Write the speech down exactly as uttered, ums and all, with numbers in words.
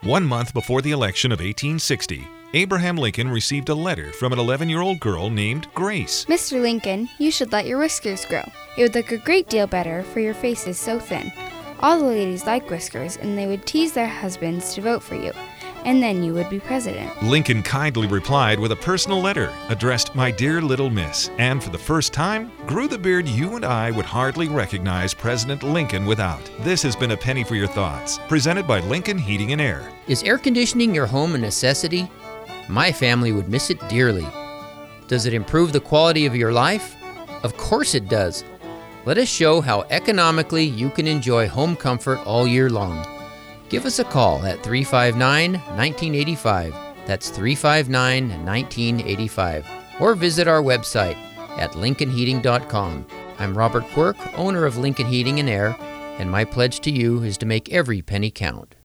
One month before the election of eighteen sixty, Abraham Lincoln received a letter from an eleven-year-old girl named Grace. Mister Lincoln, you should let your whiskers grow. It would look a great deal better, for your face is so thin. All the ladies like whiskers, and they would tease their husbands to vote for you, and then you would be president. Lincoln kindly replied with a personal letter addressed "My dear little miss," and for the first time, grew the beard you and I would hardly recognize President Lincoln without. This has been a Penny for Your Thoughts, presented by Lincoln Heating and Air. Is air conditioning your home a necessity? My family would miss it dearly. Does it improve the quality of your life? Of course it does. Let us show how economically you can enjoy home comfort all year long. Give us a call at three five nine, one nine eight five. That's three five nine, one nine eight five. Or visit our website at lincoln heating dot com. I'm Robert Quirk, owner of Lincoln Heating and Air, and my pledge to you is to make every penny count.